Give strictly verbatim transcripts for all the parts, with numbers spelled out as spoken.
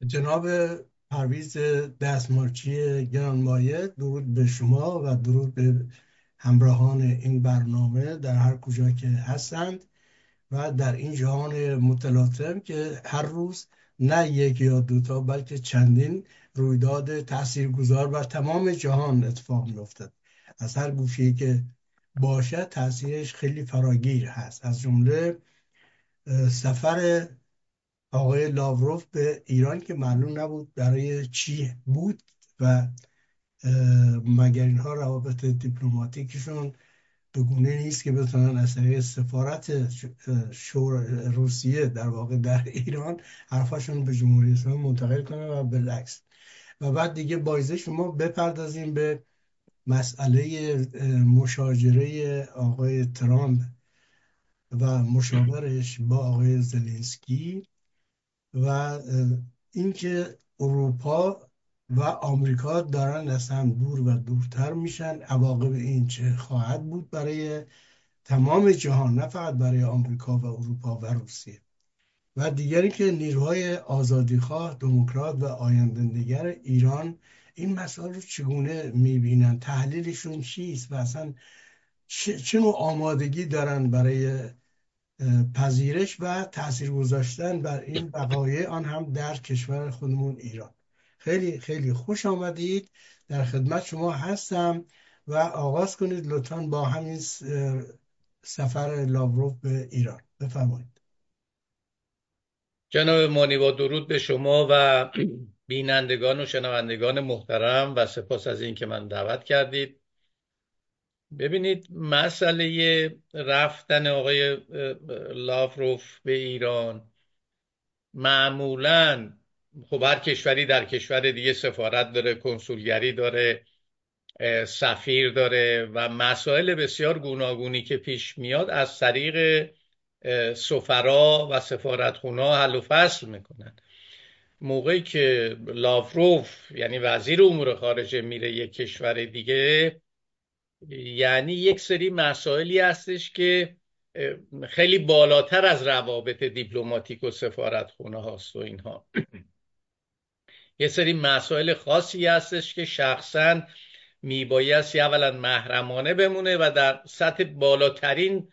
جناب پرویز دستمارچی گرانمایه، درود به شما و درود به همراهان این برنامه در هر کجا که هستند و در این جهان متلاطم که هر روز نه یک یا دوتا بلکه چندین رویداد تاثیرگذار بر تمام جهان اتفاق میافتد. از هر گوشه‌ای که باشد تاثیرش خیلی فراگیر هست، از جمله اه، سفر آقای لاوروف به ایران که معلوم نبود برای چی بود و مگر اینها روابط دیپلماتیکشون به گونه نیست که بتونن از طریق سفارت شور روسیه در واقع در ایران حرفاشون به جمهوری اسلامی منتقل کنن و بالعکس. و بعد دیگه بایزه شما بپردازیم به مسئله مشاجره آقای ترامپ و مشاورش با آقای زلنسکی و اینکه اروپا و آمریکا دارن از هم دور و دورتر میشن. عواقب این چه خواهد بود برای تمام جهان، نه فقط برای آمریکا و اروپا و روسیه. و دیگری که نیروهای آزادیخواه، دموکرات و آینده‌نگر ایران این مسائل رو چگونه میبینن، تحلیلشون چیست و اصلا چه چه نوع آمادگی دارن برای پذیرش و تاثیر گذاشتن بر این وقایع، آن هم در کشور خودمون ایران. خیلی خیلی خوش آمدید، در خدمت شما هستم و آغاز کنید لطفاً با همین سفر لاوروف به ایران. بفرمایید. جناب مانی، با درود به شما و بینندگان و شنوندگان محترم و سپاس از این که من دعوت کردید. ببینید، مسئله رفتن آقای لاوروف به ایران معمولاً، خب هر کشوری در کشور دیگه سفارت داره، کنسولگری داره، سفیر داره و مسائل بسیار گوناگونی که پیش میاد از طریق سفرا و سفارتخونا حل و فصل میکنن. موقعی که لاوروف یعنی وزیر امور خارجه میره یک کشور دیگه، یعنی یک سری مسائلی هستش که خیلی بالاتر از روابط دیپلماتیک و سفارتخونه هاست و اینها. یه سری مسائل خاصی هستش که شخصاً میبایستی اولا محرمانه بمونه و در سطح بالاترین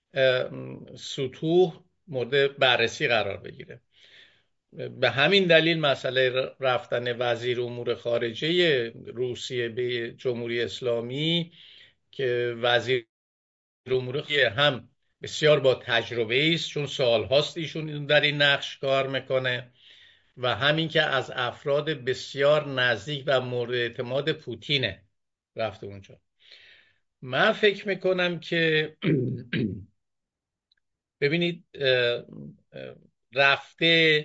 سطوح مورد بررسی قرار بگیره. به همین دلیل مسئله رفتن وزیر امور خارجه روسیه به جمهوری اسلامی که وزیر امور خارجه هم بسیار با تجربه است، چون سالهاست ایشون در این نقش کار میکنه، و همین که از افراد بسیار نزدیک و مورد اعتماد پوتینه رفته اونجا. من فکر میکنم که ببینید، رفته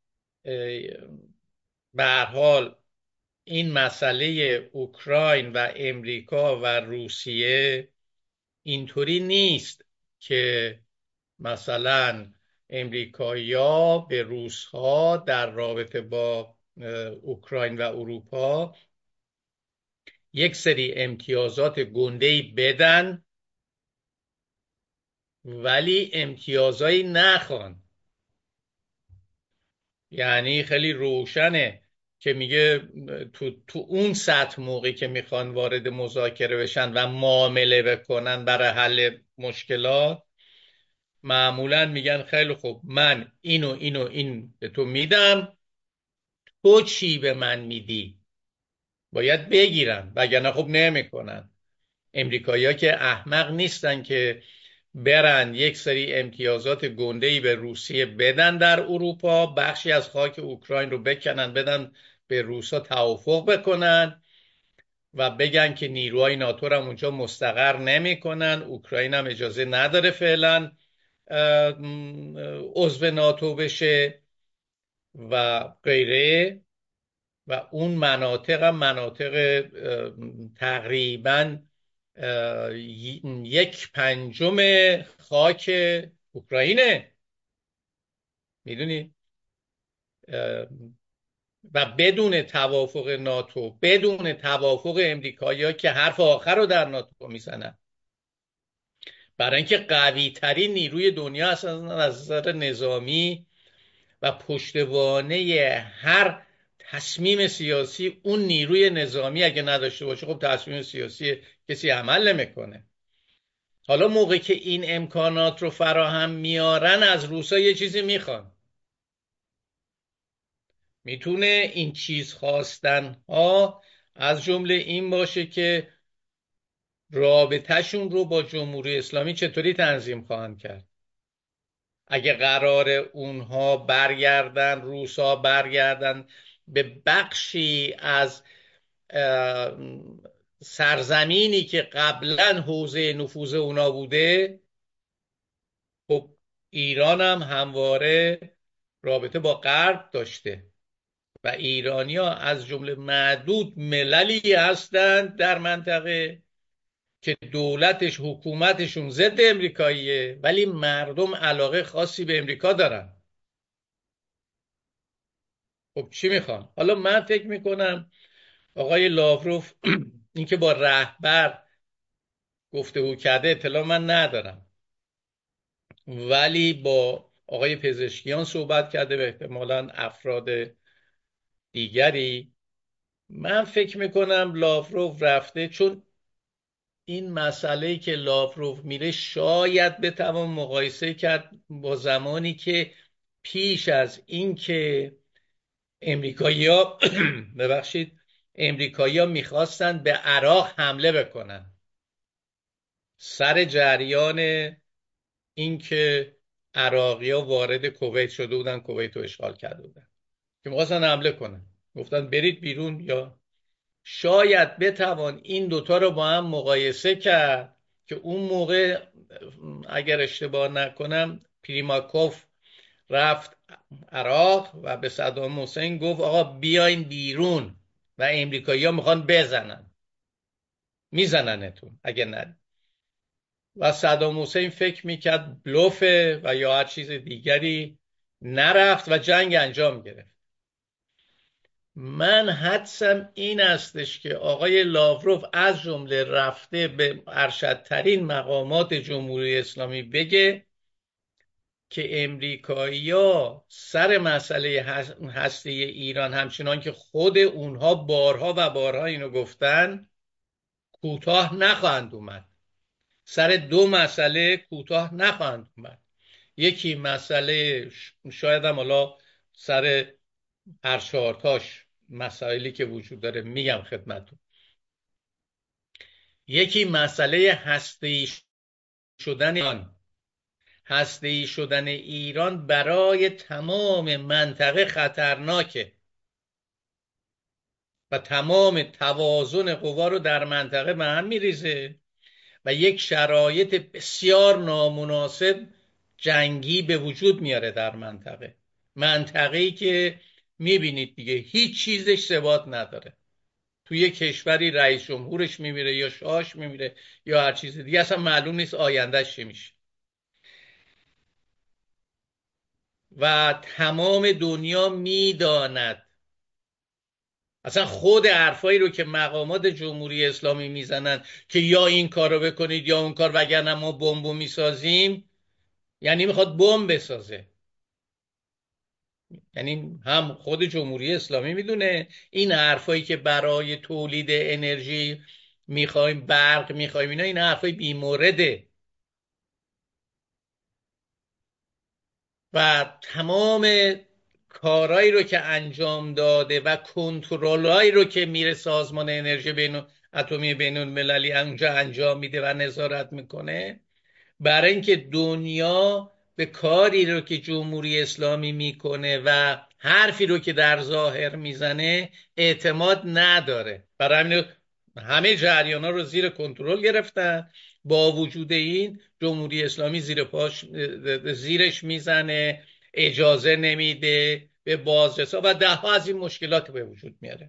به هر حال این مسئله اوکراین و امریکا و روسیه اینطوری نیست که مثلا امریکایی‌ها به روس‌ها در رابطه با اوکراین و اروپا یک سری امتیازات گنده‌ای بدن ولی امتیازایی نخوان. یعنی خیلی روشنه که میگه تو, تو اون سطح موقعی که میخوان وارد مذاکره بشن و معامله بکنن برای حل مشکلات، معمولا میگن خیلی خوب، من اینو اینو این به تو میدم، تو چی به من میدی؟ باید بگیرن، وگرنه خب نمیکنن. امریکایی‌ها که احمق نیستن که برن یک سری امتیازات گنده‌ای به روسیه بدن در اروپا، بخشی از خاک اوکراین رو بکنن بدن به روسا توافق بکنن و بگن که نیروهای ناتو هم اونجا مستقر نمیکنن، اوکراین هم اجازه نداره فعلا عضو ناتو بشه و غیره. و اون مناطق هم مناطق تقریبا یک پنجم خاک اوکراینه، میدونی؟ و بدون توافق ناتو، بدون توافق امریکایی‌ها که حرف آخر رو در ناتو میزنن، برای اینکه قوی ترین نیروی دنیا اصلا از نظر نظامی و پشتوانه هر تصمیم سیاسی اون نیروی نظامی اگه نداشته باشه، خب تصمیم سیاسی کسی عمل نمیکنه. حالا موقعی که این امکانات رو فراهم میارن، از روسا یه چیزی میخوان. میتونه این چیز خواستن ها از جمله این باشه که رابطهشون رو با جمهوری اسلامی چطوری تنظیم خواهند کرد. اگه قرار اونها برگردن، روسا برگردن به بخشی از سرزمینی که قبلا حوزه نفوذ اونا بوده، خب ایران هم همواره رابطه با غرب داشته و ایرانیا از جمله معدود مللی هستند در منطقه که دولتش، حکومتشون ضد امریکاییه، ولی مردم علاقه خاصی به امریکا دارن. خب چی میخوان؟ حالا من فکر میکنم آقای لاوروف اینکه با رهبر گفتگو کرده اطلاع من ندارم، ولی با آقای پزشکیان صحبت کرده و احتمالاً افراد دیگری. من فکر میکنم لاوروف رفته چون این مسئله که لاوروف میره شاید بتوان مقایسه کرد با زمانی که پیش از اینکه امریکایی‌ها ببخشید امریکایی‌ها میخواستند به عراق حمله بکنن، سر جریان اینکه عراقی‌ها وارد کویت شده بودن، کویت رو اشغال کرده بودن که میخواستن حمله کنن، گفتن برید بیرون. یا شاید بتوان این دوتا رو با هم مقایسه کرد که اون موقع اگر اشتباه نکنم پریماکوف رفت عراق و به صدام حسین گفت آقا بیاین بیرون و امریکایی ها میخوان بزنن، میزننتون اگه نه. و صدام حسین فکر میکرد بلوفه و یا هر چیز دیگری، نرفت و جنگ انجام گرفت. من حدسم این استش که آقای لاوروف از جمله رفته به ارشدترین مقامات جمهوری اسلامی بگه که امریکایی‌ها سر مسئله هسته ایران، همچنان که خود اونها بارها و بارها اینو گفتن، کوتاه نخواهند اومد. سر دو مسئله کوتاه نخواهند اومد. یکی مسئله شاید هم حالا سر هر چهارتاش مسائلی که وجود داره میگم خدمتون. یکی مسئله هسته‌ای شدن ایران. هسته‌ای شدن ایران برای تمام منطقه خطرناکه و تمام توازن قوا رو در منطقه به هم میریزه و یک شرایط بسیار نامناسب جنگی به وجود میاره در منطقه. منطقه‌ای که میبینید دیگه هیچ چیزش ثبات نداره. توی یک کشوری رئیس جمهورش میمیره یا شاهش میمیره یا هر چیز دیگه، اصلا معلوم نیست آیندهش چی میشه. و تمام دنیا میداند، اصلا خود حرفایی رو که مقامات جمهوری اسلامی میزنن که یا این کارو بکنید یا اون کار وگرنه ما بمبو میسازیم، یعنی میخواد بمب بسازه. یعنی هم خود جمهوری اسلامی میدونه این حرفایی که برای تولید انرژی میخوایم، برق میخوایم، اینا این حرفای بیمورده و تمام کارهایی رو که انجام داده و کنترلایی رو که میره سازمان انرژی بین اتمی بین المللی اونجا انجام میده و نظارت میکنه، برای اینکه دنیا به کاری رو که جمهوری اسلامی میکنه و حرفی رو که در ظاهر میزنه اعتماد نداره. برای همین همه جریانا رو زیر کنترل گرفتن. با وجود این جمهوری اسلامی زیر پاش زیرش میزنه، اجازه نمیده به بازرسا و ده ها از این مشکلات به وجود میاره.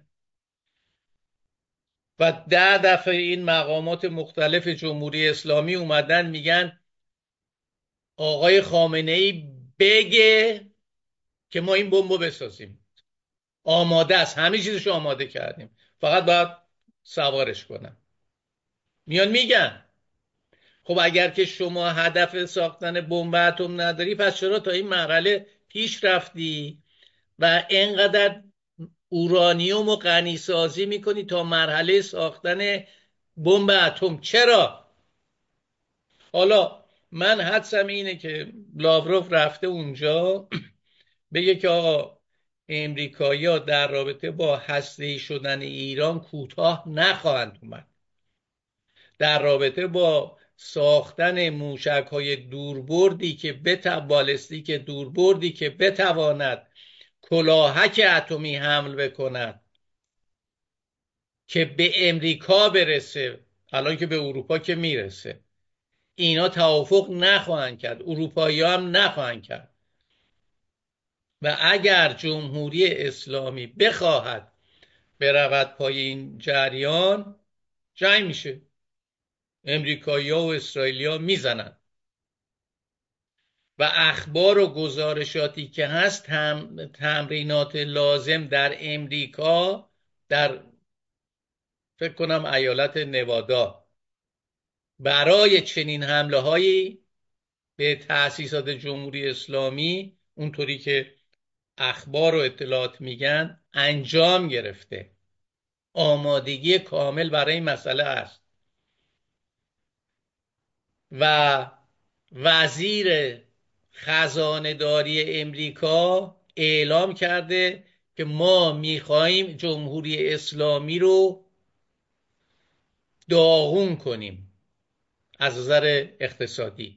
و ده دفعه این مقامات مختلف جمهوری اسلامی اومدن میگن آقای خامنه ای بگه که ما این بمبو بسازیم، آماده است، همه چیزشو آماده کردیم، فقط باید سوارش کنم. میان میگن خب اگر که شما هدف ساختن بمب اتم نداری، پس چرا تا این مرحله پیش رفتی و اینقدر اورانیوم و غنی سازی میکنی تا مرحله ساختن بمب اتم. چرا؟ حالا من حدسم اینه که لاوروف رفته اونجا بگه که آقا امریکایی‌ها در رابطه با هسته‌ای شدن ایران کوتاه نخواهند اومد، در رابطه با ساختن موشک‌های دوربردی که بت بالستیک دوربردی که بتواند کلاهک اتمی حمل بکند که به امریکا برسه، الان که به اروپا که میرسه، اینا توافق نخواهند کرد، اروپایی‌ها هم نخواهند کرد. و اگر جمهوری اسلامی بخواهد برود پای این جریان، جنگ میشه، امریکایی‌ها و اسرائیلی‌ها میزنن و اخبار و گزارشاتی که هست هم تمرینات لازم در امریکا، در فکر کنم ایالت نوادا، برای چنین حمله هایی به تأسیسات جمهوری اسلامی اونطوری که اخبار و اطلاعات میگن انجام گرفته. آمادگی کامل برای این مسئله است و وزیر خزانه داری امریکا اعلام کرده که ما میخواهیم جمهوری اسلامی رو داغون کنیم از نظر اقتصادی.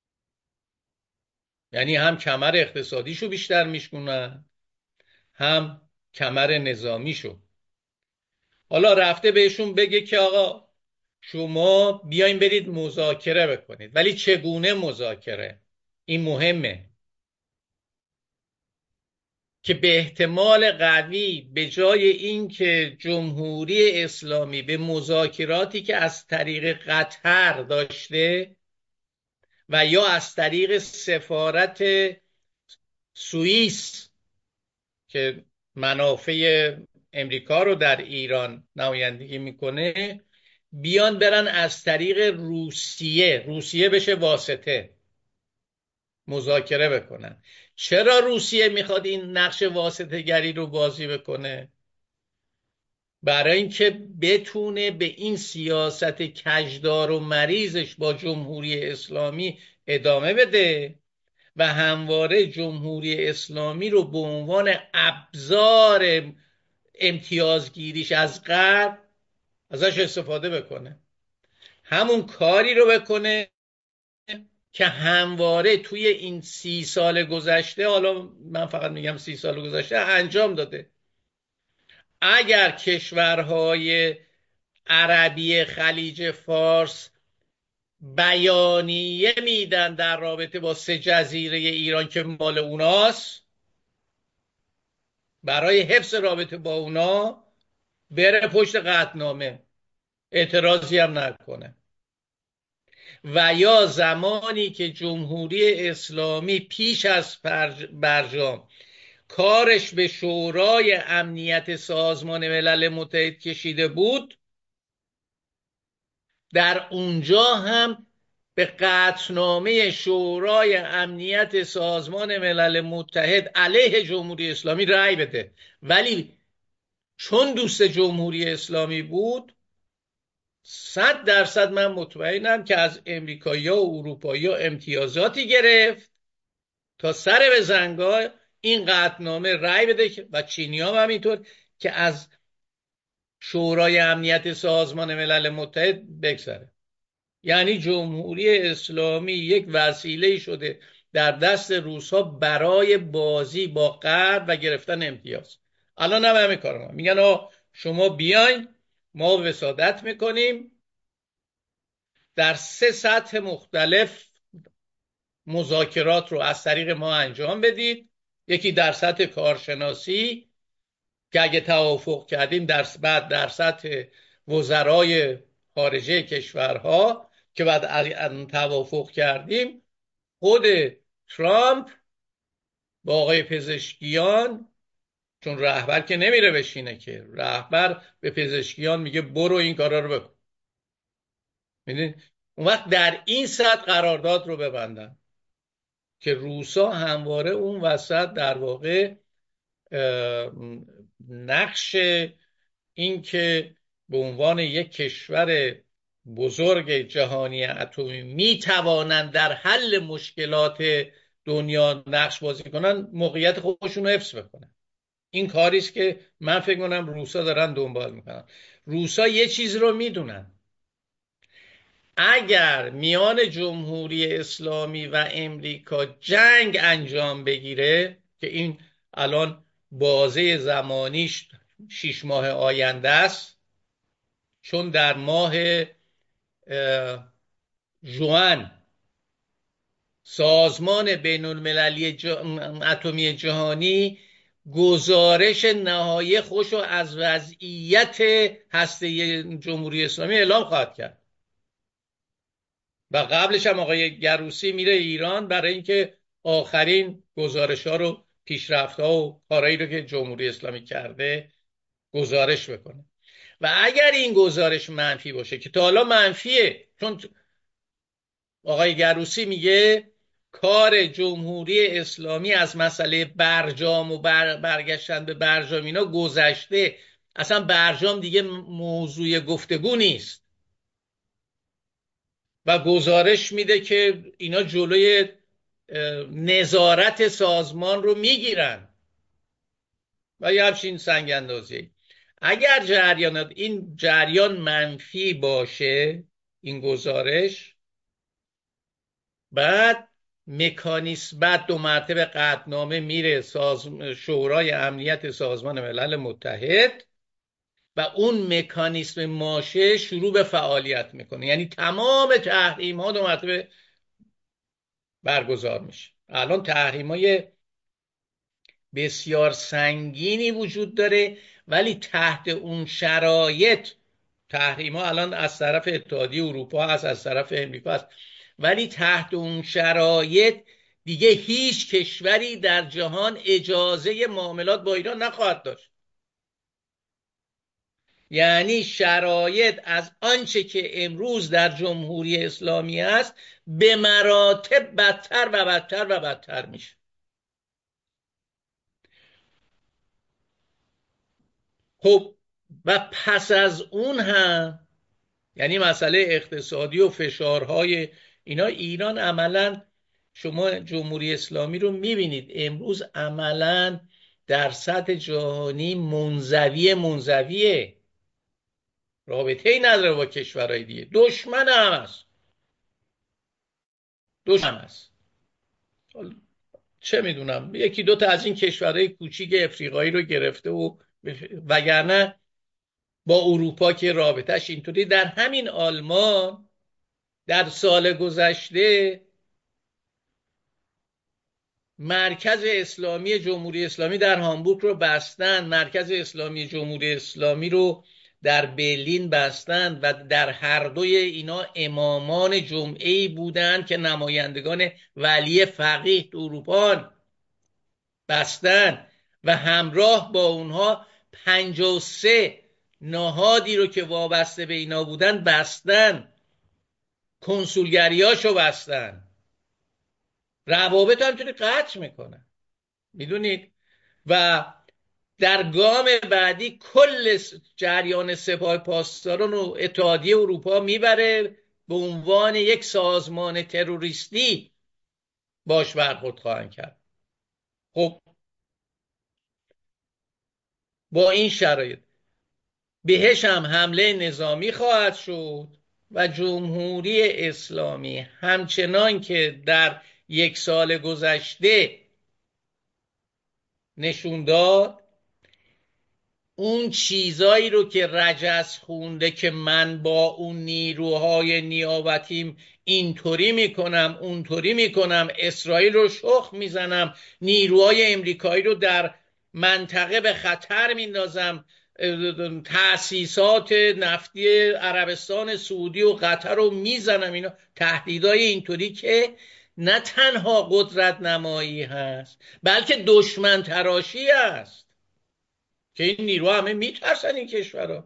یعنی هم کمر اقتصادیشو بیشتر میشکنن، هم کمر نظامیشو. حالا رفته بهشون بگه که آقا شما بیاین برید مذاکره بکنید، ولی چگونه مذاکره؟ این مهمه که به احتمال قوی به جای اینکه جمهوری اسلامی به مذاکراتی که از طریق قطر داشته و یا از طریق سفارت سوئیس که منافع امریکا رو در ایران نمایندگی میکنه، بیان برن از طریق روسیه روسیه بشه واسطه مذاکره بکنن. چرا روسیه میخواد این نقش واسطه گری رو بازی بکنه؟ برای اینکه بتونه به این سیاست کجدار و مریضش با جمهوری اسلامی ادامه بده و همواره جمهوری اسلامی رو به عنوان ابزار امتیازگیریش از غرب ازش استفاده بکنه. همون کاری رو بکنه که همواره توی این سی سال گذشته، حالا من فقط میگم سی سال گذشته، انجام داده. اگر کشورهای عربی خلیج فارس بیانیه میدن در رابطه با سه جزیره ایران که مال اوناست، برای حفظ رابطه با اونا بره پشت قطعنامه، اعتراضی هم نکنه. و یا زمانی که جمهوری اسلامی پیش از برجام کارش به شورای امنیت سازمان ملل متحد کشیده بود، در اونجا هم به قطعنامه شورای امنیت سازمان ملل متحد علیه جمهوری اسلامی رأی بده. ولی چون دوست جمهوری اسلامی بود، صد درصد من مطمئنم که از امریکایی‌ها و اروپایی‌ها امتیازاتی گرفت تا سر به زنگاه این قطعنامه رأی بده و چینی‌ها هم همینطور که از شورای امنیت سازمان ملل متحد بگذره. یعنی جمهوری اسلامی یک وسیله شده در دست روس‌ها برای بازی با غرب و گرفتن امتیاز. الان هم همین کارو میکنن، میگن آه شما بیاین ما وسادت میکنیم، در سه سطح مختلف مذاکرات رو از طریق ما انجام بدید. یکی در سطح کارشناسی که اگه توافق کردیم در بعد در سطح وزرای خارجه کشورها که بعد توافق کردیم خود ترامپ با آقای پزشکیان، چون رهبر که نمیره بشینه که، رهبر به پزشکیان میگه برو این کارا رو بکن. میدونید اون وقت در این سطح قرارداد رو ببندن که روسا همواره اون وسط در واقع نقش این که به عنوان یک کشور بزرگ جهانی اتمی می توانند در حل مشکلات دنیا نقش بازی کنن، موقعیت خودشون رو حفظ بکنن. این کاری است که من فکر کنم روسا دارن دنبال میکنن. روسا یه چیز رو میدونن، اگر میان جمهوری اسلامی و امریکا جنگ انجام بگیره، که این الان بازه زمانیش شش ماه آینده است، چون در ماه ژوئن سازمان بین المللی اتمی جهانی گزارش نهایی خوش از وضعیت هسته جمهوری اسلامی اعلام خواهد کرد و قبلش هم آقای گروسی میره ایران برای اینکه آخرین گزارش ها رو، پیشرفت ها و کارهایی رو که جمهوری اسلامی کرده گزارش بکنه. و اگر این گزارش منفی باشه، که تا حالا منفیه، چون آقای گروسی میگه کار جمهوری اسلامی از مسئله برجام و بر برگشتن به برجام اینا گذشته، اصلا برجام دیگه موضوع گفتگو نیست و گزارش میده که اینا جلوی نظارت سازمان رو میگیرن و یه همچین سنگ اندازی. اگر جریانات این جریان منفی باشه، این گزارش، بعد مکانیسم، بعد دو مرتبه قطعنامه میره ساز... شورای امنیت سازمان ملل متحد و اون مکانیسم ماشه شروع به فعالیت میکنه، یعنی تمام تحریم ها دو مرتبه برگزار میشه. الان تحریم های بسیار سنگینی وجود داره، ولی تحت اون شرایط تحریم ها الان از طرف اتحادیه اروپا هست، از طرف امریکا هست، ولی تحت اون شرایط دیگه هیچ کشوری در جهان اجازه معاملات با ایران نخواهد داشت. یعنی شرایط از آنچه که امروز در جمهوری اسلامی است به مراتب بدتر و بدتر و بدتر میشه. خب و پس از اون هم، یعنی مسئله اقتصادی و فشارهای اینا، ایران عملا، شما جمهوری اسلامی رو میبینید امروز عملا در سطح جهانی منزوی منزویه، رابطه ای نداره با کشورهای دیگه، دشمن هم است، دشمن است. چه میدونم یکی دو تا از این کشورهای کوچیک افریقایی رو گرفته و وگرنه با اروپا که رابطهش اینطوری. در همین آلمان در سال گذشته مرکز اسلامی جمهوری اسلامی در هامبورگ رو بستن، مرکز اسلامی جمهوری اسلامی رو در برلین بستن و در هر دوی اینا امامان جمعه‌ای بودند که نمایندگان ولی فقیه اروپا بستن و همراه با اونها پنجاه و سه نهادی رو که وابسته به اینا بودن بستن، کنسولگریاشو بستن، روابط همینطوری قطع میکنن، میدونید. و در گام بعدی کل جریان سپاه پاسداران رو اتحادیه اروپا میبره به عنوان یک سازمان تروریستی باش برخورد خواهند کرد. خب با این شرایط بهش هم حمله نظامی خواهد شد و جمهوری اسلامی همچنان که در یک سال گذشته نشون داد، اون چیزایی رو که رجس خونده که من با اون نیروهای نیابتیم اینطوری میکنم اونطوری میکنم، اسرائیل رو شخ میزنم، نیروهای امریکایی رو در منطقه به خطر میندازم، تأسیسات نفتی عربستان سعودی و قطر رو میزنم، اینا تهدیدهای اینطوری که نه تنها قدرت نمایی هست بلکه دشمن تراشی هست که این نیروها همه میترسن این کشورها.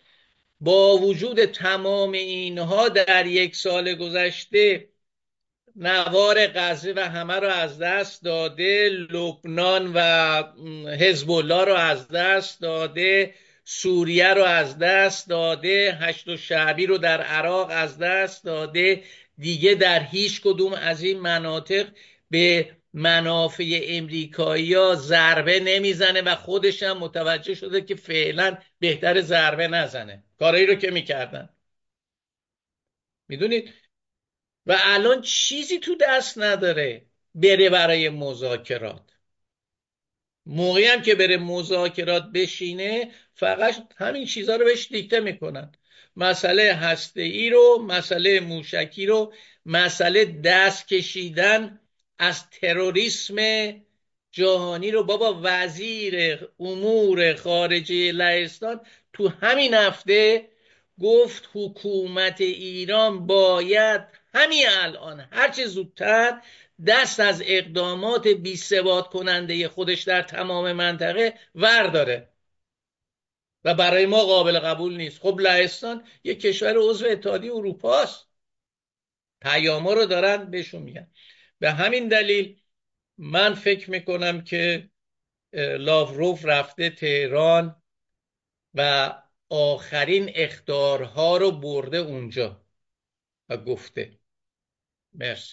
با وجود تمام اینها در یک سال گذشته نوار غزه و همه رو از دست داده، لبنان و حزب الله رو از دست داده، سوریه رو از دست داده، هشت شعبی رو در عراق از دست داده، دیگه در هیچ کدوم از این مناطق به منافع امریکایی ها ضربه نمیزنه و خودش هم متوجه شده که فعلا بهتر ضربه نزنه، کارایی رو که میکردن. میدونید و الان چیزی تو دست نداره بره برای مذاکرات. موقعی هم که بره مذاکرات بشینه فقط همین چیزها رو بهش دیکته میکنن، مسئله هسته‌ای رو، مسئله موشکی رو، مسئله دست کشیدن از تروریسم جهانی رو. بابا وزیر امور خارجه لهستان تو همین هفته گفت حکومت ایران باید همین الان هرچه زودتر دست از اقدامات بی‌ثبات کننده خودش در تمام منطقه ورداره و برای ما قابل قبول نیست. خب لهستان یک کشور عضو اتحادیه اروپا است، پیاما رو دارن بهشون میگن. به همین دلیل من فکر میکنم که لاوروف رفته تهران و آخرین اخطارها رو برده اونجا و گفته. مرسی.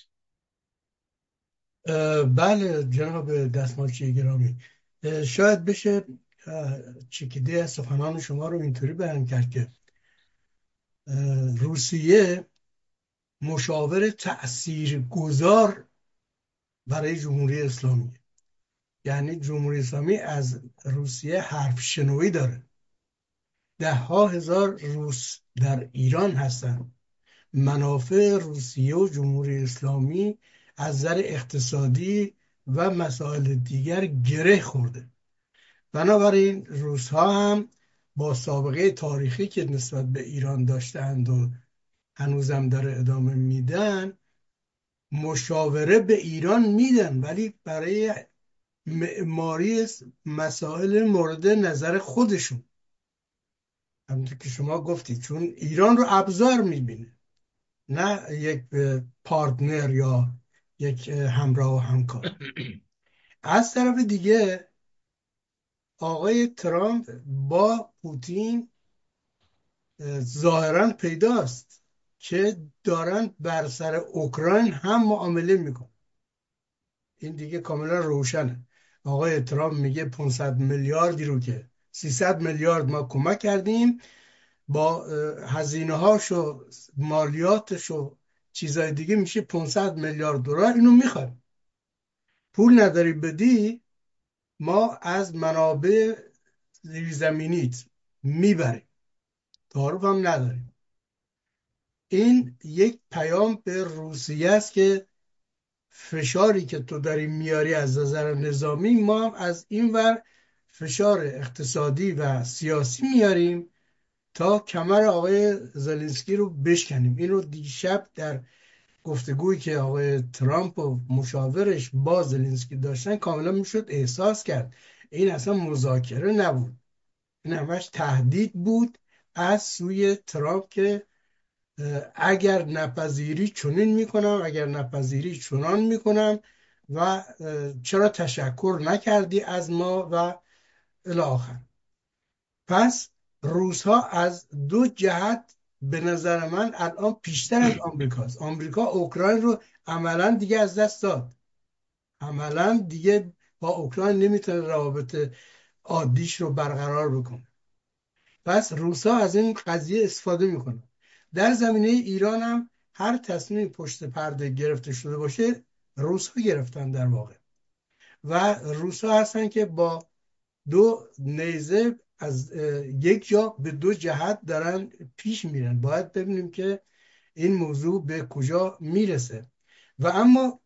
بله جناب دستمالچی گرامی، شاید بشه چکیده سخنان شما رو اینطوری بیان کرد که روسیه مشاور تأثیرگذار برای جمهوری اسلامی، یعنی جمهوری اسلامی از روسیه حرف شنوی داره. ده ها هزار روس در ایران هستند. منافع روسیه و جمهوری اسلامی از نظر اقتصادی و مسائل دیگر گره خورده. بنابراین روس‌ها هم با سابقه تاریخی که نسبت به ایران داشتند و هنوزم داره ادامه میدن، مشاوره به ایران میدن، ولی برای معماری مسائل مورد نظر خودشون، همونطور که شما گفتید، چون ایران رو ابزار میبینه نه یک پارتنر یا یک همراه و همکار. از طرف دیگه آقای ترامپ با پوتین ظاهرا پیداست که دارن بر سر اوکراین هم معامله میکن. این دیگه کاملا روشنه. آقای ترامپ میگه پانصد میلیاردی رو که سیصد میلیارد ما کمک کردیم، با هزینه هاش و مالیاتش و چیزای دیگه میشه پانصد میلیارد دلار، اینو میخوایم. پول نداری بدی، ما از منابع زیرزمینیت میبریم، تعارف هم نداریم. این یک پیام به روسیه است که فشاری که تو داری میاری از نظر نظامی، ما هم از این ور فشار اقتصادی و سیاسی میاریم تا کمر آقای زلنسکی رو بشکنیم. این رو دیشب در گفتگویی که آقای ترامپ و مشاورش با زلنسکی داشتن کاملا میشد احساس کرد این اصلا مذاکره نبود، این همش تهدید بود از سوی ترامپ که اگر نپذیری چنین میکنم، اگر نپذیری چنان میکنم و چرا تشکر نکردی از ما و الی آخر. پس روس‌ها از دو جهت به نظر من الان پیشتر از آمریکاست. آمریکا اوکراین رو عملا دیگه از دست داد، عملا دیگه با اوکراین نمیتونه روابط عادیش رو برقرار بکنه. پس روس‌ها از این قضیه استفاده میکنن. در زمینه ایران هم هر تصمیم پشت پرده گرفته شده باشه روس‌ها گرفتن در واقع، و روس‌ها هستن که با دو نیزه از یک جا به دو جهت دارن پیش میرن. باید ببینیم که این موضوع به کجا میرسه. و اما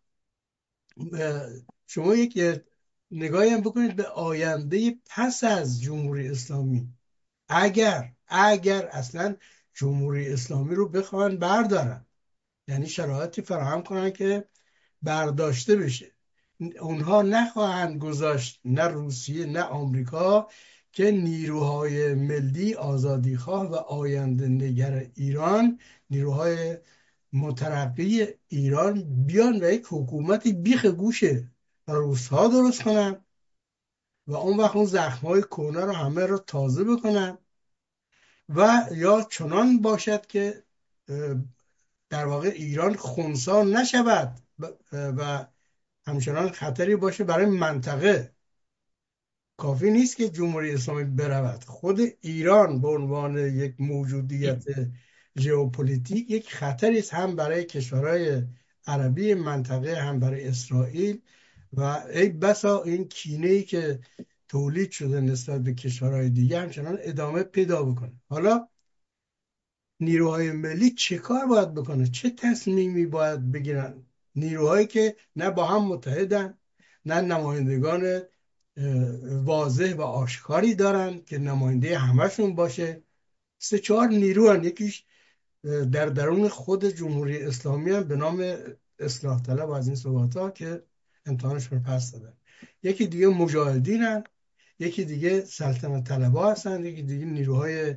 شما یک نگاهی هم بکنید به آینده پس از جمهوری اسلامی. اگر اگر اصلا جمهوری اسلامی رو بخوان بردارن، یعنی شرایطی فراهم کنن که برداشته بشه، اونها نخواهند گذاشت، نه روسیه نه آمریکا، که نیروهای ملی آزادیخواه و آینده نگر ایران، نیروهای مترقی ایران بیان و یک حکومتی بیخ گوشه روسها درست کنن و اون وقت اون زخمای کهنه رو همه رو تازه بکنن، و یا چنان باشد که در واقع ایران خنثی نشود و همچنان خطری باشه برای منطقه. کافی نیست که جمهوری اسلامی برود، خود ایران به عنوان یک موجودیت ژئوپلیتیک یک خطری است، هم برای کشورهای عربی منطقه، هم برای اسرائیل. و ای بسا این کینه‌ای که تولید شده نسبت به کشورهای دیگه همچنان ادامه پیدا بکنه. حالا نیروهای ملی چه کار باید بکنه؟ چه تصمیمی باید بگیرن؟ نیروهایی که نه با هم متحدن، نه نمایندگان واضح و آشکاری دارن که نماینده همشون باشه. سه چهار نیرو هن. یکیش در درون خود جمهوری اسلامی هم به نام اصلاح طلب از این صحبت ها که امتحانش رو پس دادن. یکی دیگه مجاهدین هن. یکی دیگه سلطنت طلبها هستن. یکی دیگه نیروهای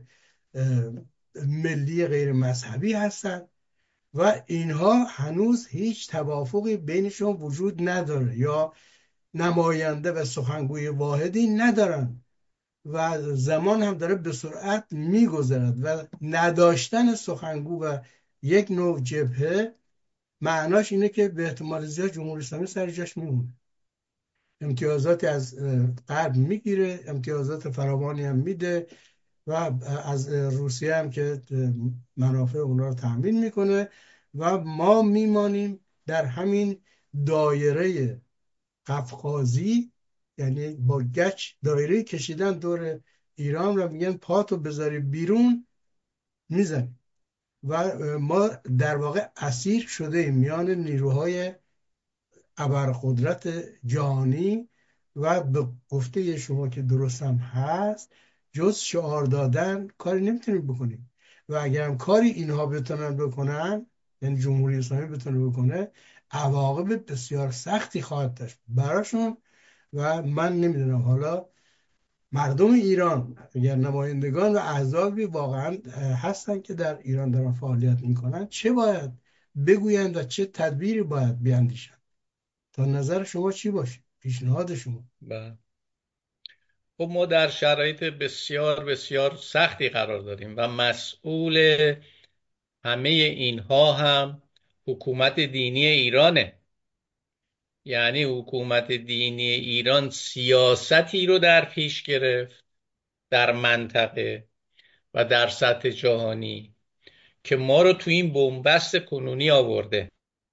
ملی غیر مذهبی هستن و اینها هنوز هیچ توافقی بینشون وجود نداره یا نماینده و سخنگوی واحدی ندارن و زمان هم داره به سرعت میگذرد و نداشتن سخنگو و یک نوع جبهه معناش اینه که به احتمال زیاد جمهوری اسلامی سر جاش میمونه، امتیازاتی از غرب میگیره، امتیازات فراوانی هم میده و از روسیه هم که منافع اونا رو تامین میکنه و ما میمانیم در همین دایره قفقازی، یعنی با گچ دایره کشیدن دور ایران و میگن پاتو بذاری بیرون میزنی و ما در واقع اسیر شده میان نیروهای ابرقدرت جهانی و به گفته شما که درست هم هست جز شعار دادن کاری نمیتونیم بکنیم و اگر هم کاری اینها بتونن بکنن، یعنی جمهوری اسلامی بتونه بکنه، عواقب بسیار سختی خواهد داشت براشون. و من نمیدونم حالا مردم ایران اگر نمایندگان و احزابی واقعا هستن که در ایران دارن فعالیت میکنن چه باید بگویند و چه تدبیری باید بیاندیشند؟ تا نظر شما چی باشه؟ پیشنهاد شما؟ بله. خب ما در شرایط بسیار بسیار سختی قرار داریم و مسئول همه اینها هم حکومت دینی ایرانه. یعنی حکومت دینی ایران سیاستی رو در پیش گرفت در منطقه و در سطح جهانی که ما رو تو این بنبست کنونی آورده.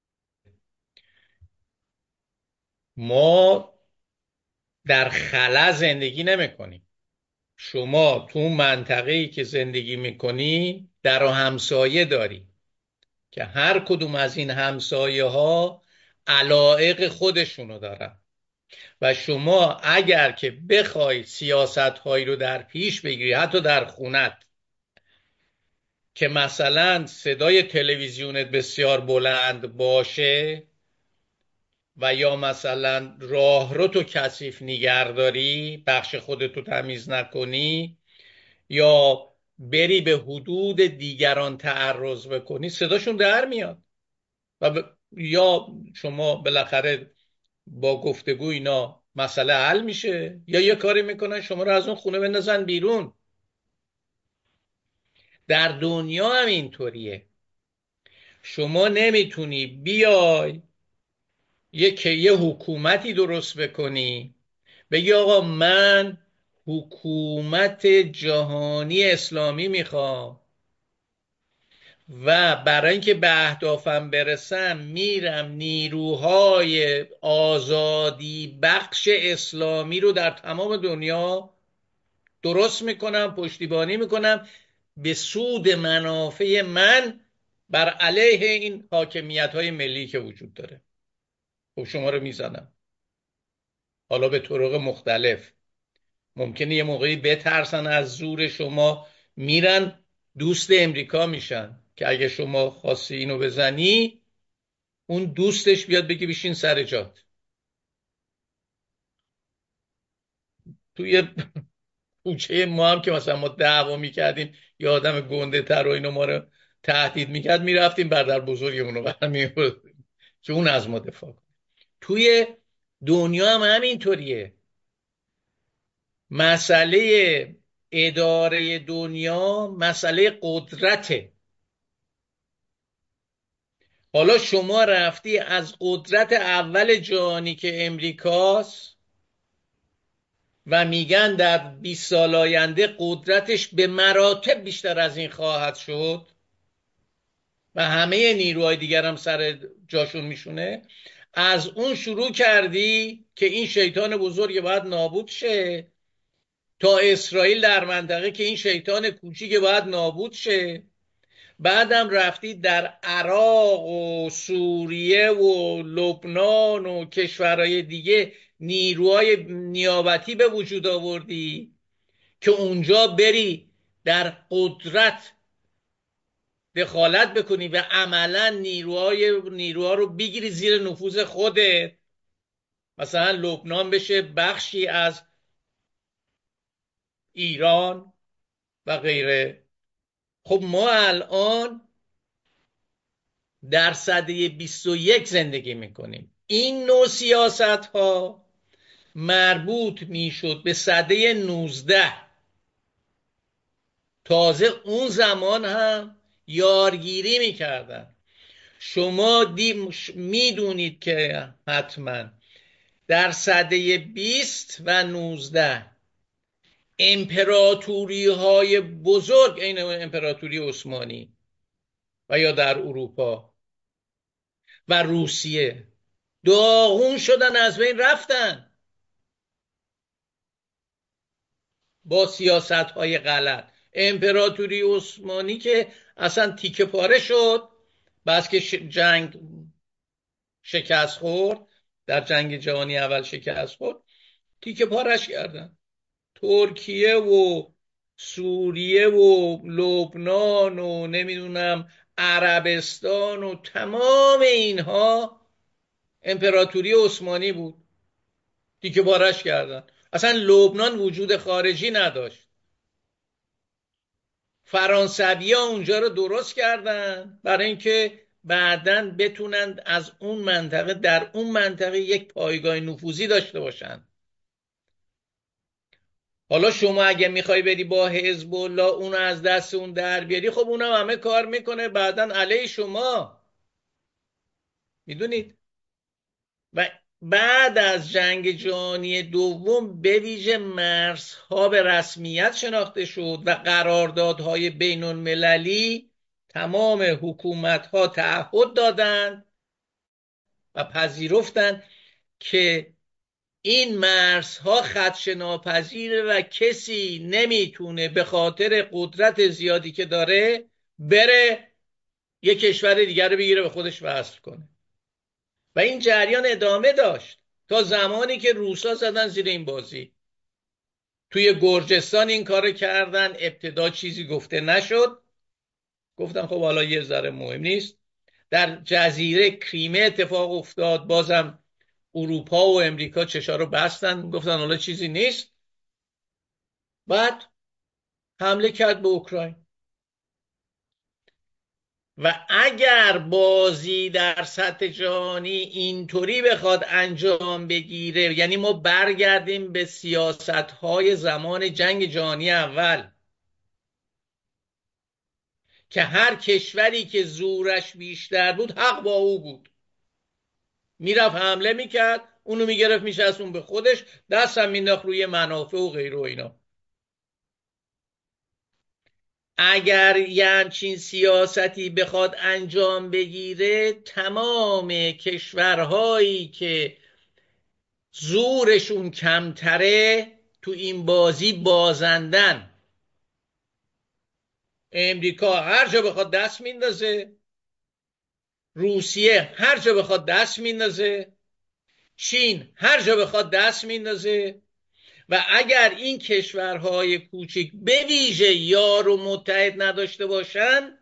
ما در خلا زندگی نمی کنیم. شما تو منطقه‌ای که زندگی میکنی در و همسایه داری که هر کدوم از این همسایه ها علایق خودشونو دارن و شما اگر که بخوای سیاست هایی رو در پیش بگیری حتی در خونت که مثلا صدای تلویزیونت بسیار بلند باشه و یا مثلا راهرو تو کثیف نگهداری، بخش خودتو تمیز نکنی یا بری به حدود دیگران تعرض بکنی، صداشون در میاد و ب... یا شما بالاخره با گفتگو اینا مسئله حل میشه یا یه کاری میکنن شما رو از اون خونه بندازن بیرون. در دنیا هم اینطوریه. شما نمیتونی بیای یه یه حکومتی درست بکنی بگی آقا من حکومت جهانی اسلامی میخوام و برای اینکه به اهدافم برسم میرم نیروهای آزادی بخش اسلامی رو در تمام دنیا درست میکنم، پشتیبانی میکنم به سود منافع من بر علیه این حاکمیت های ملی که وجود داره. خب شما رو میزنم حالا به طرق مختلف. ممکنه یه موقعی بترسن از زور شما، میرن دوست امریکا میشن که اگه شما خواستی اینو بزنی اون دوستش بیاد بگی بشین سر جات. توی کوچه ما هم که مثلا ما دعوا میکردیم یه آدم گنده تر و اینو ما رو تهدید میکرد میرفتیم برادر بزرگمون رو برمی که اون از ما دفاع کنه. توی دنیا هم همینطوریه. مسئله اداره دنیا مسئله قدرته. حالا شما رفتی از قدرت اول جهانی که امریکاست و میگن در بیست سال آینده قدرتش به مراتب بیشتر از این خواهد شد و همه نیروهای دیگر هم سر جاشون میشونه. از اون شروع کردی که این شیطان بزرگ باید نابود شه، تا اسرائیل در منطقه که این شیطان کوچیک باید نابود شه. بعدم رفتی در عراق و سوریه و لبنان و کشورهای دیگه نیروهای نیابتی به وجود آوردی که اونجا بری در قدرت دخالت بکنی و عملا نیروهای نیروها رو بگیری زیر نفوذ خودت. مثلا لبنان بشه بخشی از ایران و غیره. خب ما الان در سده بیست و یک زندگی میکنیم. این نوع سیاست ها مربوط میشد به سده نوزده. تازه اون زمان هم یارگیری میکردن. شما میدونید که حتما در سده بیست و نوزده امپراتوری های بزرگ، این امپراتوری عثمانی و یا در اروپا و روسیه، داغون شدن، از بین رفتن با سیاست های غلط. امپراتوری عثمانی که اصلا تیکه پاره شد بس که جنگ شکست خورد، در جنگ جهانی اول شکست خورد، تیکه پارش کردن. ترکیه و سوریه و لبنان و نمیدونم عربستان و تمام اینها امپراتوری عثمانی بود، تیکه پارش کردن. اصلا لبنان وجود خارجی نداشت. فرانسوی ها اونجا رو درست کردن برای اینکه بعداً بتونند از اون منطقه در اون منطقه یک پایگاه نفوذی داشته باشند. حالا شما اگه میخوای بری با حزب الله اون از دست اون در بیاری، خب اونم همه کار میکنه بعداً علیه شما. میدونید؟ و بعد از جنگ جهانی دوم به ویژه مرزها به رسمیت شناخته شد و قراردادهای بین المللی تمام حکومتها تعهد دادند و پذیرفتند که این مرزها خدشه ناپذیره و کسی نمیتونه به خاطر قدرت زیادی که داره بره یک کشور دیگر رو بگیره به خودش وصل کنه. و این جریان ادامه داشت تا زمانی که روسا زدن زیر این بازی. توی گرجستان این کار کردن، ابتدا چیزی گفته نشد، گفتن خب حالا یه ذره مهم نیست. در جزیره کریمه اتفاق افتاد، بازم اروپا و امریکا چشا رو بستن، گفتن حالا چیزی نیست. بعد حمله کرد به اوکراین. و اگر بازی در سطح جهانی اینطوری بخواد انجام بگیره، یعنی ما برگردیم به سیاست‌های زمان جنگ جهانی اول که هر کشوری که زورش بیشتر بود حق با او بود، میرفت حمله میکرد، اونو میگرفت میشستون به خودش، دست هم مینداخت روی منافع و غیره و اینا. اگر یه همچین سیاستی بخواد انجام بگیره، تمام کشورهایی که زورشون کمتره تو این بازی بازندن. امریکا هر جا بخواد دست میندازه، روسیه هر جا بخواد دست میندازه، چین هر جا بخواد دست میندازه. و اگر این کشورهای کوچک به ویژه یار و متحد نداشته باشن،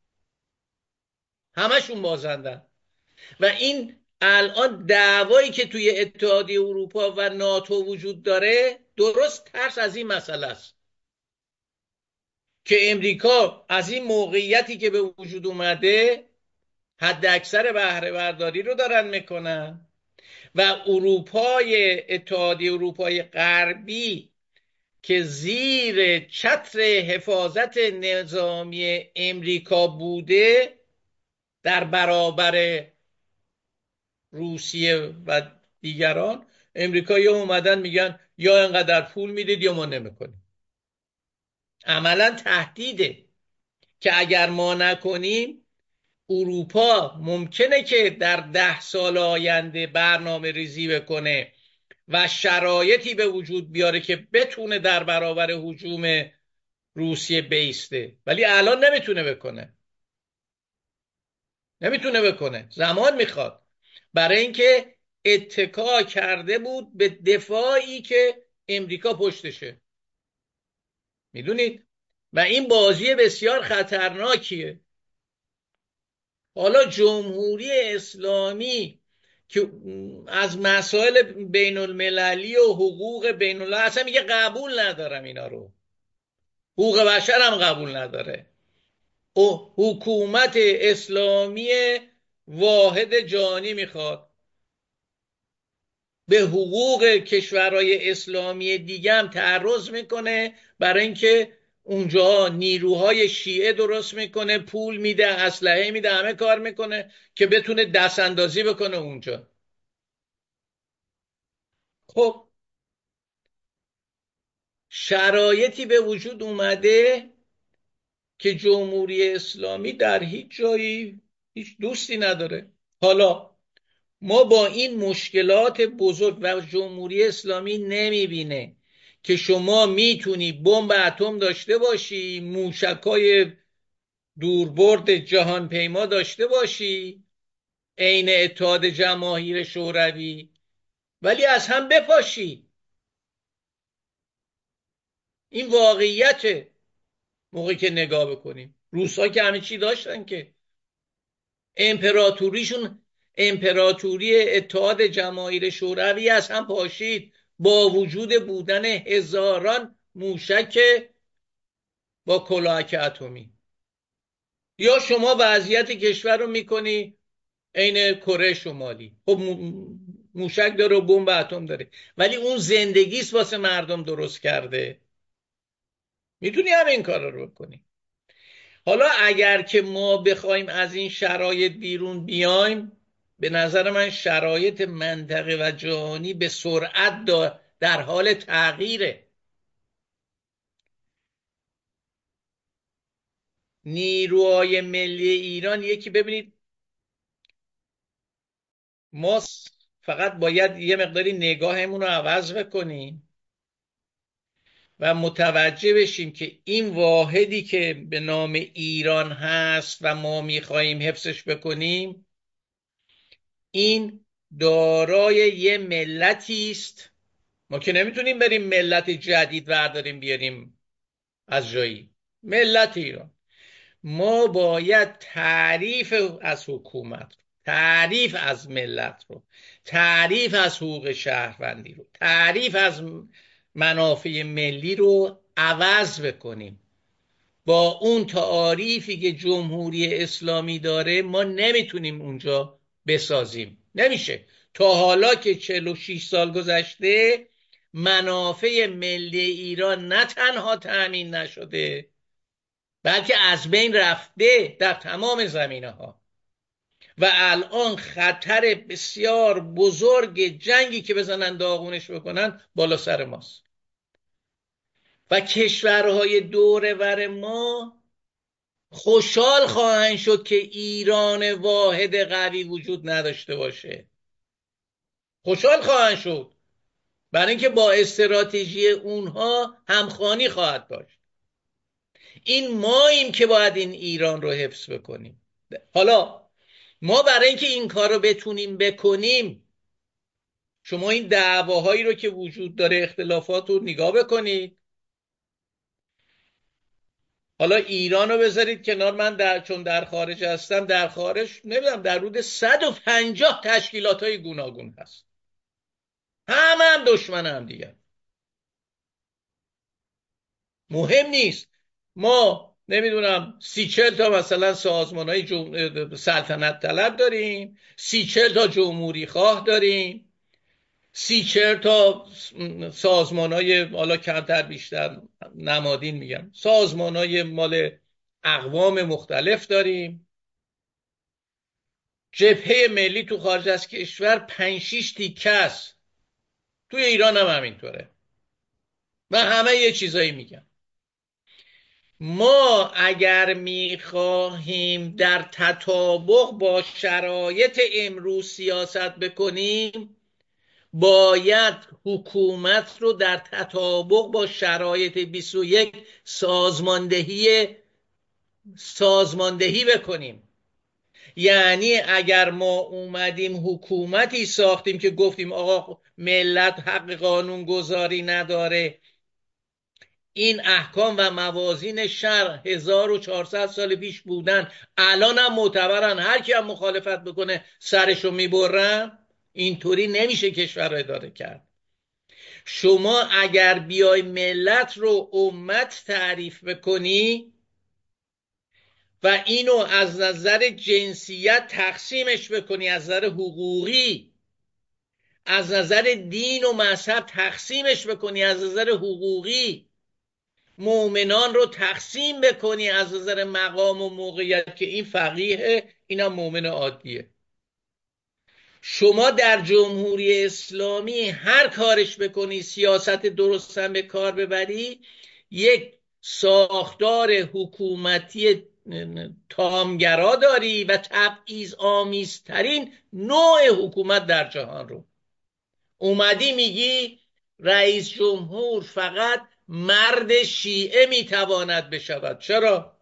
همشون بازندن. و این الان دعوایی که توی اتحادیه اروپا و ناتو وجود داره، درست ترس از این مسئله است که امریکا از این موقعیتی که به وجود اومده حد اکثر بهره برداری رو دارن میکنن و اروپای اتحادیه اروپای غربی که زیر چتر حفاظت نظامی امریکا بوده در برابر روسیه و دیگران، امریکایی اومدن میگن یا اینقدر پول میدید یا ما نمیکنیم. عملا تهدیده که اگر ما نکنیم اروپا ممکنه که در ده سال آینده برنامه ریزی بکنه و شرایطی به وجود بیاره که بتونه در برابر هجوم روسیه بیسته، ولی الان نمیتونه بکنه. نمیتونه بکنه، زمان میخواد، برای اینکه اتکا کرده بود به دفاعی که امریکا پشتشه. میدونید؟ و این بازی بسیار خطرناکیه. حالا جمهوری اسلامی که از مسائل بین المللی و حقوق بین المللی اصلا میگه قبول ندارم اینا رو، حقوق بشر هم قبول نداره، او حکومت اسلامی واحد جانی میخواد، به حقوق کشورهای اسلامی دیگه هم تعرض میکنه برای اینکه اونجا نیروهای شیعه درست میکنه، پول میده، اسلحه میده، همه کار میکنه که بتونه دست اندازی بکنه اونجا. خب شرایطی به وجود اومده که جمهوری اسلامی در هیچ جایی هیچ دوستی نداره. حالا ما با این مشکلات بزرگ و جمهوری اسلامی نمیبینه که شما میتونی بمب اتم داشته باشی، موشکای دوربرد جهان پیما داشته باشی عین اتحاد جماهیر شوروی، ولی از هم بپاشی. این واقعیته. موقعی که نگاه بکنیم روسا که همه چی داشتن، که امپراتوریشون امپراتوری اتحاد جماهیر شوروی از هم پاشید با وجود بودن هزاران موشک با کلاهک اتمی. یا شما وضعیت کشور رو میکنی عین کره شمالی، خب موشک داره و بمب اتم داره، ولی اون زندگیست واسه مردم درست کرده، میتونی همین کار رو بکنی. حالا اگر که ما بخوایم از این شرایط بیرون بیایم، به نظر من شرایط منطقه و جهانی به سرعت در حال تغییره. نیروهای ملی ایران، یکی ببینید، ما فقط باید یه مقداری نگاهمون رو عوض بکنیم و متوجه بشیم که این واحدی که به نام ایران هست و ما میخواییم حفظش بکنیم، این دارای یه ملتی است. ما که نمیتونیم بریم ملت جدید ورداریم بیاریم از جایی. ملت ایران، ما باید تعریف از حکومت رو، تعریف از ملت رو، تعریف از حقوق شهروندی رو، تعریف از منافع ملی رو عوض بکنیم. با اون تعاریفی که جمهوری اسلامی داره ما نمیتونیم اونجا بسازیم، نمیشه. تا حالا که چهل و شش سال گذشته منافع ملی ایران نه تنها تأمین نشده بلکه از بین رفته در تمام زمینه ها، و الان خطر بسیار بزرگ جنگی که بزنن داغونش بکنن بالا سر ماست و کشورهای دور ور ما خوشحال خواهند شد که ایران واحد قوی وجود نداشته باشه. خوشحال خواهند شد، برای اینکه با استراتژی اونها همخوانی خواهد داشت. این ماییم که باید این ایران رو حفظ بکنیم. حالا ما برای اینکه این کار رو بتونیم بکنیم، شما این دعواهایی رو که وجود داره، اختلافات رو نگاه بکنید. حالا ایران رو بذارید کنار، من در چون در خارج هستم، در خارج نمیدونم در حدود صد و پنجاه تشکیلات های گوناگون هست، همه هم دشمن هم دیگه. مهم نیست، ما نمیدونم سی چل تا مثلا سازمان های جم... سلطنت طلب داریم، سی چل تا جمهوری خواه داریم، سی چل تا سازمان های حالا کمتر بیشتر نمادین میگم سازمان های مال اقوام مختلف داریم. جبهه ملی تو خارج از کشور پنج شیش تیکه است، توی ایران هم همینطوره و همه یه چیزایی میگن. ما اگر میخواهیم در تطابق با شرایط امروز سیاست بکنیم، باید حکومت رو در تطابق با شرایط بیست و یک سازماندهی سازماندهی بکنیم. یعنی اگر ما اومدیم حکومتی ساختیم که گفتیم آقا ملت حق قانون گذاری نداره، این احکام و موازین شرع هزار و چهارصد سال پیش بودن، الان هم معتبرن، هر کی هم مخالفت بکنه سرشو میبرن، اینطوری نمیشه کشور رو اداره کرد. شما اگر بیای ملت رو امت تعریف بکنی و اینو از نظر جنسیت تقسیمش بکنی، از نظر حقوقی، از نظر دین و مذهب تقسیمش بکنی، از نظر حقوقی مؤمنان رو تقسیم بکنی از نظر مقام و موقعیت، که این فقیه اینم مؤمن عادیه. شما در جمهوری اسلامی هر کارش بکنی، سیاست درست هم به کار ببری، یک ساختار حکومتی تامگرا داری و تبعیض آمیزترین نوع حکومت در جهان رو اومدی میگی رئیس جمهور فقط مرد شیعه میتواند بشود. چرا؟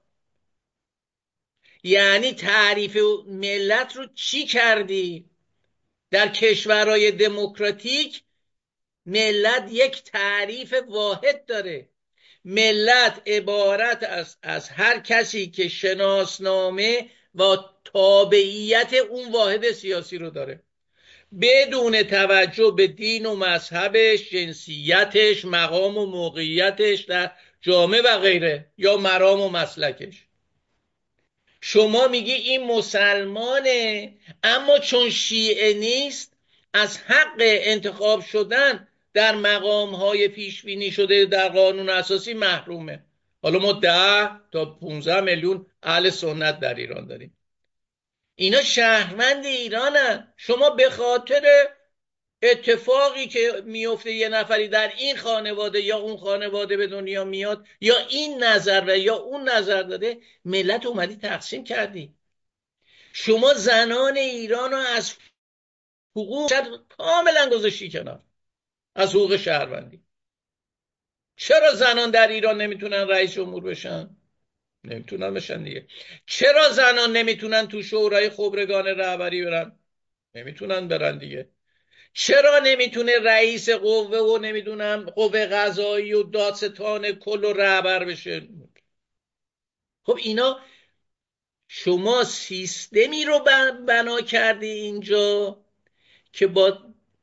یعنی تعریف ملت رو چی کردی؟ در کشورهای دموکراتیک ملت یک تعریف واحد داره. ملت عبارت است از هر کسی که شناسنامه و تابعیت اون واحد سیاسی رو داره، بدون توجه به دین و مذهبش، جنسیتش، مقام و موقعیتش در جامعه و غیره، یا مرام و مسلکش. شما میگی این مسلمانه، اما چون شیعه نیست از حق انتخاب شدن در مقام های پیش بینی شده در قانون اساسی محرومه. حالا ما ده تا پونزده میلیون اهل سنت در ایران داریم، اینا شهروند ایرانن. شما به خاطر اتفاقی که میفته یه نفری در این خانواده یا اون خانواده به دنیا میاد، یا این نظر و یا اون نظر داده، ملت اومدی تقسیم کردی. شما زنان ایران رو از حقوق کاملا گذاشتی کنار، از حقوق شهروندی. چرا زنان در ایران نمیتونن رئیس جمهور بشن؟ نمیتونن بشن دیگه. چرا زنان نمیتونن تو شورای خبرگان رهبری برن؟ نمیتونن برن دیگه. چرا نمیتونه رئیس قوه و نمیدونم قوه قضایی و دادستان کل و رهبر بشه؟ خب اینا شما سیستمی رو بنا کردی اینجا که با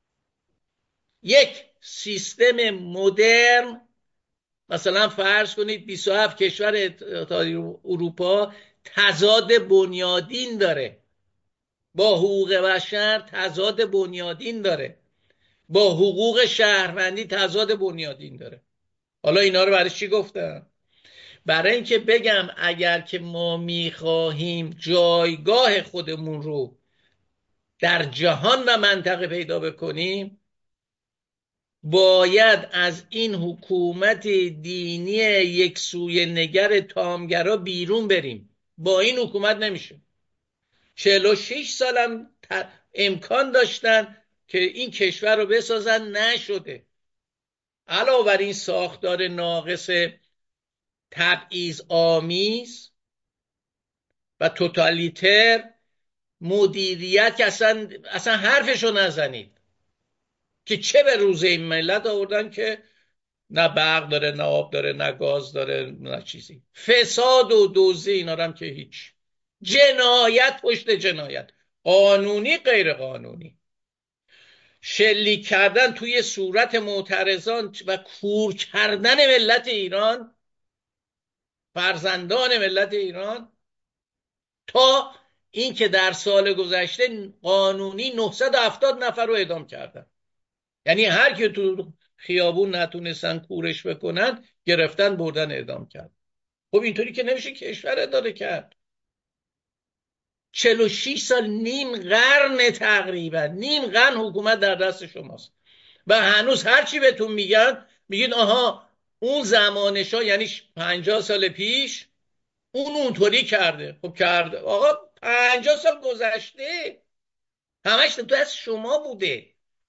یک سیستم مدرن، مثلا فرض کنید بیست و هفت کشور اتحادیه اروپا تضاد بنیادین داره، با حقوق بشر تضاد بنیادین داره، با حقوق شهروندی تضاد بنیادین داره. حالا اینا رو برای چی گفتم؟ برای اینکه بگم اگر که ما میخواهیم جایگاه خودمون رو در جهان و منطقه پیدا بکنیم، باید از این حکومت دینی یک سوی نگر تامگرا بیرون بریم. با این حکومت نمیشه. چهل و شش سالم امکان داشتن که این کشور رو بسازن، نشده. علاوه بر این ساختار ناقص تبعیض آمیز و توتالیتر مدیریت که اصلا, اصلا حرفشو نزنید که چه به روزه این ملت آوردن که نه برق داره، نه آب داره، نه گاز داره، نه چیزی. فساد و دزدی اینا هم که هیچ. جنایت پشت جنایت، قانونی غیر قانونی، شلیک کردن توی صورت معترضان و کور کردن ملت ایران فرزندان ملت ایران، تا اینکه در سال گذشته قانونی نهصد و هفتاد نفر رو اعدام کردن. یعنی هر کی تو خیابون نتونستن کورش بکنن گرفتن بردن اعدام کرد. خب اینطوری که نمیشه کشور اداره کرد. چهل و شش سال، نیم قرن، تقریبا نیم قرن حکومت در دست شماست و هنوز هرچی بهتون میگن میگین آها اون زمانشا، یعنی پنجاه سال پیش اون اونطوری کرده. خب کرده آقا، پنجاه سال گذشته، همش تو دست شما بوده.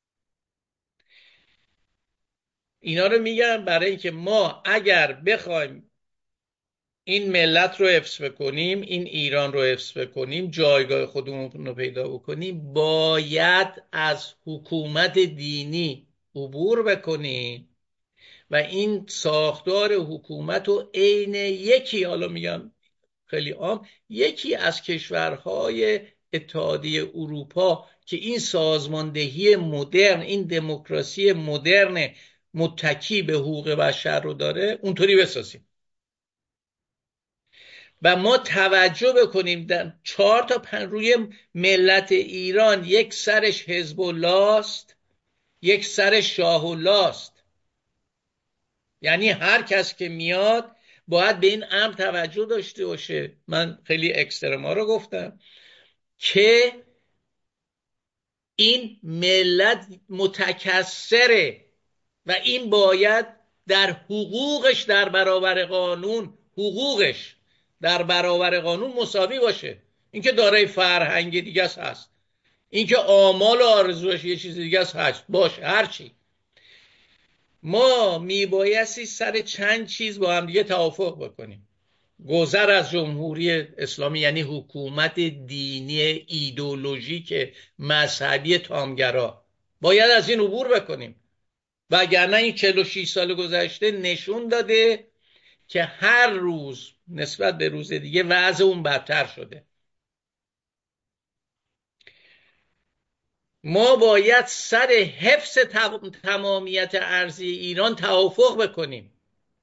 اینا رو میگم برای اینکه ما اگر بخوایم این ملت رو حفظ بکنیم، این ایران رو حفظ بکنیم، جایگاه خودمون رو پیدا بکنیم، باید از حکومت دینی عبور بکنیم و این ساختار حکومت رو عین یکی، حالا میگم خیلی عام، یکی از کشورهای اتحادیه اروپا که این سازماندهی مدرن، این دموکراسی مدرن متکی به حقوق بشر رو داره، اونطوری بسازیم. و ما توجه بکنیم در چهار تا پنج روی ملت ایران یک سرش حزب الله است، یک سرش شاه الله است. یعنی هر کس که میاد باید به این امر توجه داشته باشه. من خیلی اکسترما رو گفتم که این ملت متکثره و این باید در حقوقش در برابر قانون، حقوقش در برابر قانون مساوی باشه. اینکه دارای فرهنگ دیگه هست، اینکه آمال و آرزوش یه چیز دیگه هست، باشه هرچی. ما میبایستی سر چند چیز با هم دیگه توافق بکنیم. گذر از جمهوری اسلامی، یعنی حکومت دینی ایدئولوژیک مذهبی تامگرا، باید از این عبور بکنیم. وگرنه این چهل و شش سال گذشته نشون داده که هر روز نسبت به روز دیگه وضع اون بدتر شده. ما باید سر حفظ تمامیت ارضی ایران توافق بکنیم.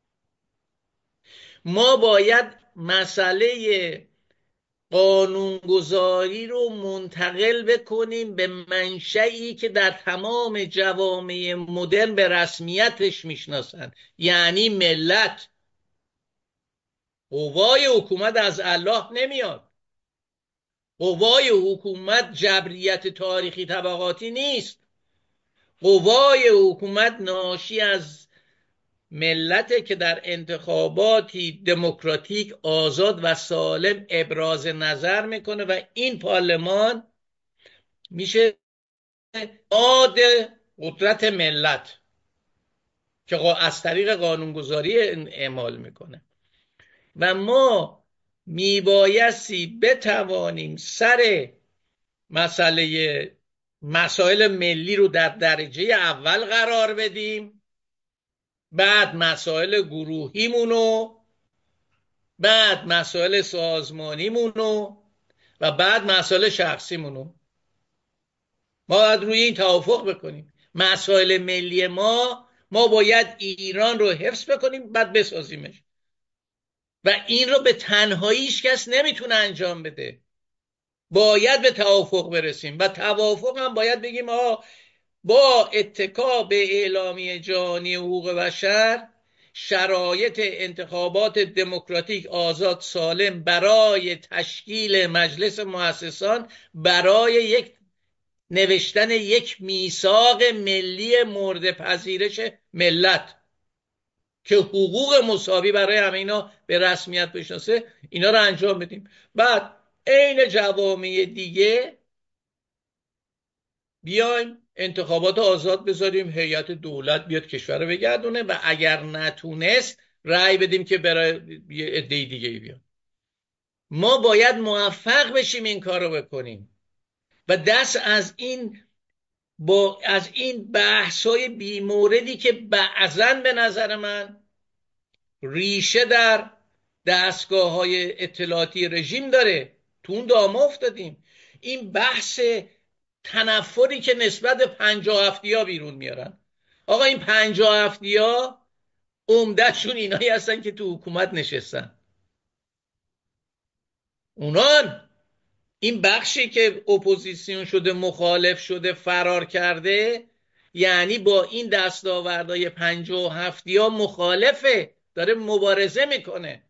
ما باید مسئله قانونگذاری رو منتقل بکنیم به منشئی که در تمام جوامع مدرن به رسمیتش میشناسن، یعنی ملت. قوای حکومت از الله نمیاد. قوای حکومت جبریت تاریخی طبقاتی نیست. قوای حکومت ناشی از ملت که در انتخاباتی دموکراتیک آزاد و سالم ابراز نظر میکنه و این پارلمان میشه نماد قدرت ملت که از طریق قانونگذاری اعمال میکنه. و ما میبایستی بتوانیم سر مسئله مسائل ملی رو در درجه اول قرار بدیم، بعد مسائل گروهیمونو، بعد مسائل سازمانیمونو و بعد مسائل شخصیمونو. ما باید روی این توافق بکنیم. مسائل ملی ما ما باید ایران رو حفظ بکنیم، بعد بسازیمش. و این رو به تنهایی هیچ کس نمیتونه انجام بده. باید به توافق برسیم و توافق هم باید بگیم آه با اتکا به اعلامیه جهانی حقوق بشر شرایط انتخابات دموکراتیک آزاد سالم برای تشکیل مجلس مؤسسان، برای یک نوشتن یک میثاق ملی مورد پذیرش ملت که حقوق مساوی برای همه اینا به رسمیت بشناسه، اینا رو انجام بدیم. بعد عین جوامع دیگه بیایم انتخابات آزاد بذاریم، هیئت دولت بیاد کشور رو بگردونه و اگر نتونست رأی بدیم که برای یه عده دیگه بیاد. ما باید موفق بشیم این کار رو بکنیم و دست از این با از این بحث‌های بی‌موردی که بعضاً به نظر من ریشه در دستگاه‌های اطلاعاتی رژیم داره، تو اون دام افتادیم. این بحث تنفری که نسبت به پنجاه هفتی ها بیرون میارن. آقا این پنجاه هفتی ها عمدهشون اینایی هستن که تو حکومت نشستن. اونان این بخشی که اپوزیسیون شده، مخالف شده، فرار کرده، یعنی با این دستاوردهای پنجاه و هفتی ها مخالفه، داره مبارزه میکنه.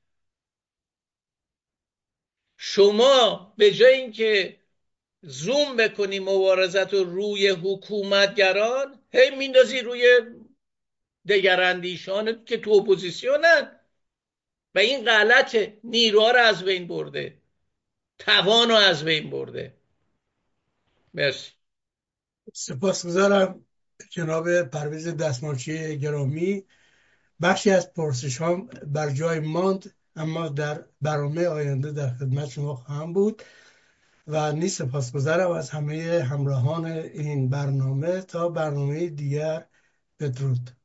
شما به جای اینکه زوم بکنی مبارزت رو روی حکومتگران، هی میندازی روی دگراندیشان که تو اپوزیسیونن و این غلطه. نیروها رو از بین برده، توان رو از بین برده. مرسی. سپاسگزارم جناب پرویز دستمالچی گرامی. بخشی از پرسش هم بر جای ماند، اما در برنامه آینده در خدمت شما خواهم بود و نیز سپاسگزارم از همه همراهان این برنامه. تا برنامه دیگر، بدرود.